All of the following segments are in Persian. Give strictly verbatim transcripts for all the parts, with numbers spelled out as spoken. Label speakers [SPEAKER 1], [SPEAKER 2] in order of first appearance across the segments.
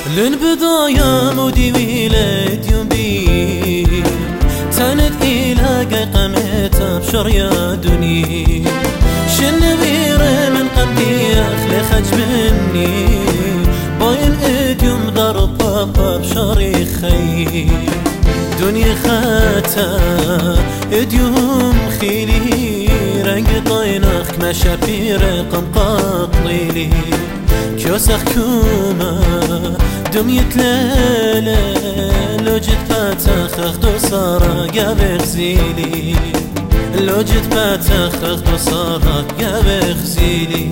[SPEAKER 1] للبضايا مودي ويلد يوم بي تاند إلى قمت أبشر يا دني شن بير من قلبي أخلي خج مني باين إديوم ضرب أبشر خي دنيا خاتا إديوم خيلي رنگ طينخ مشابير قم قطليلي كيوسخ كوما دميت ليلة لو جيت باتخخ دو صارا قابخ زيلي لو جيت باتخخ دو صارا قابخ زيلي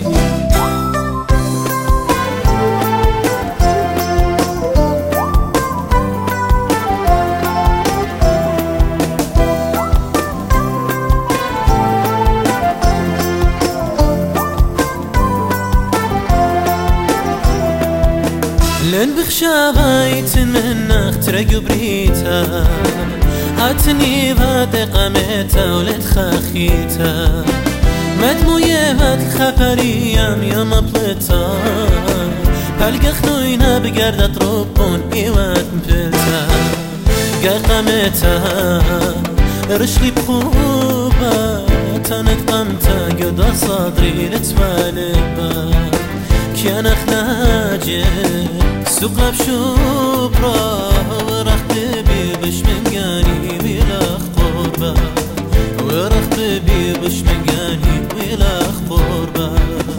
[SPEAKER 1] لن بخشابايت منك ترقب بريتا هاتني باد قميتا ولد خاخيتا مدموية باد الخفريام يا مبلتا هلقا خنوينا بقردة طروبون ايوات مفلتا قا قميتا رشلي بخوبا تاند قمتا قدا صدري لتوالبا كان اخناجي سوق بشوبرا ورخت بيبش من قاني ويلا خطوبة ورخت بيبش من قاني ويلا خطوبة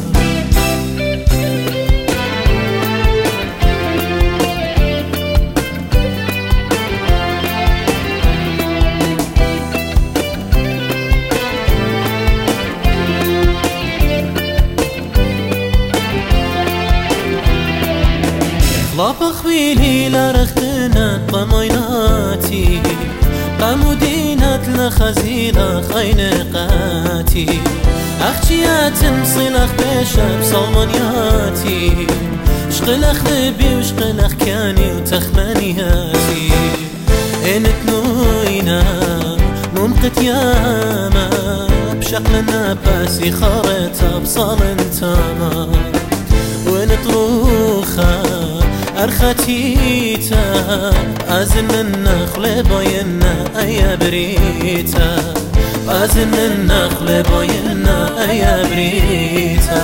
[SPEAKER 1] لابا خويلي لرختنا طميناتي قمودينات لخزيلة خينقاتي أختيات مصيلخ بشب صومانياتي شقلخ لبي وشقلخ كاني وتخمانياتي إنت نوينا ممقت ياما بشقلنا باسي خارطة بصال انتاما ونطروخا أرختيتا أزن النخل باينا أيا بريتا أزن النخل باينا أيا بريتا